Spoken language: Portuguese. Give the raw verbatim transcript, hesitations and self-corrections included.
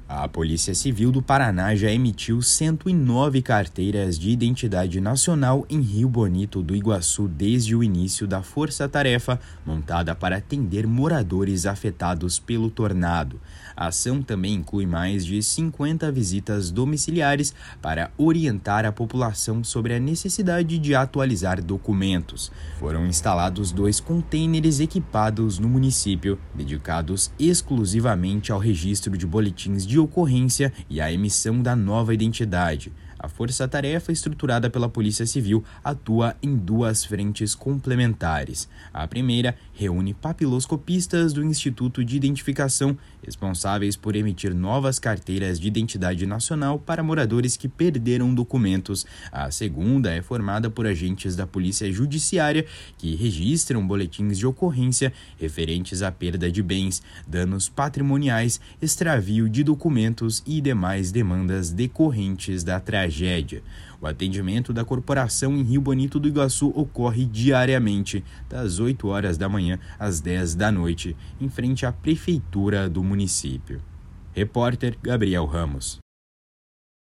A Polícia Civil do Paraná já emitiu cento e nove carteiras de identidade nacional em Rio Bonito do Iguaçu desde o início da força-tarefa montada para atender moradores afetados pelo tornado. A ação também inclui mais de cinquenta visitas domiciliares para orientar a população sobre a necessidade de atualizar documentos. Foram instalados dois contêineres equipados no município, dedicados exclusivamente ao registro de boletins de ocorrência e a emissão da nova identidade. A força-tarefa, estruturada pela Polícia Civil, atua em duas frentes complementares. A primeira reúne papiloscopistas do Instituto de Identificação, responsáveis por emitir novas carteiras de identidade nacional para moradores que perderam documentos. A segunda é formada por agentes da Polícia Judiciária, que registram boletins de ocorrência referentes à perda de bens, danos patrimoniais, extravio de documentos e demais demandas decorrentes da tragédia. Tragédia. O atendimento da corporação em Rio Bonito do Iguaçu ocorre diariamente, das oito horas da manhã às dez da noite, em frente à prefeitura do município. Repórter Gabriel Ramos.